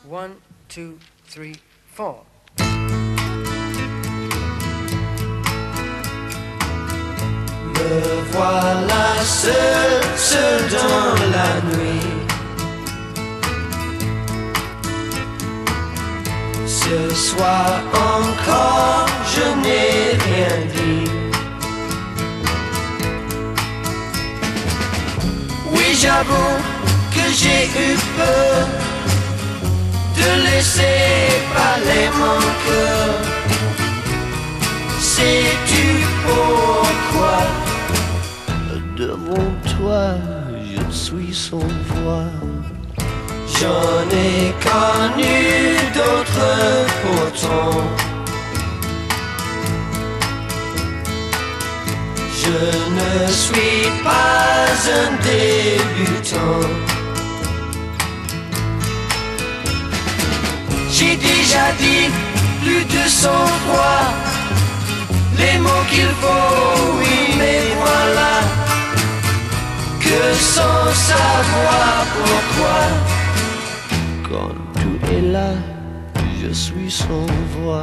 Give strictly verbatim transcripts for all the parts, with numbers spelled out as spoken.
One, two, three, four. Me voilà seul, seul dans la nuit. Ce soir encore, je n'ai rien dit. Oui, j'avoue que j'ai eu peur de laisser parler mon cœur. Sais-tu pourquoi? Devant toi, je suis sans voix. J'en ai connu d'autres pourtant. Je ne suis pas un débutant. J'ai déjà dit plus de cent fois les mots qu'il faut, oui, mais voilà que sans savoir pourquoi, quand tout est là, je suis sans voix.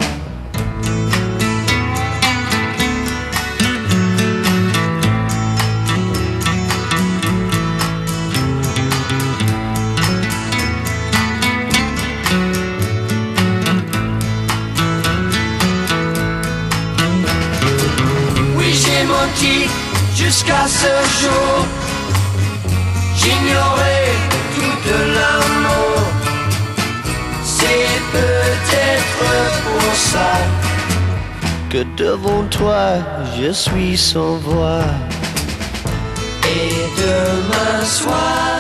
Jusqu'à ce jour, j'ignorais tout de l'amour. C'est peut-être pour ça que devant toi, je suis sans voix. Et demain soir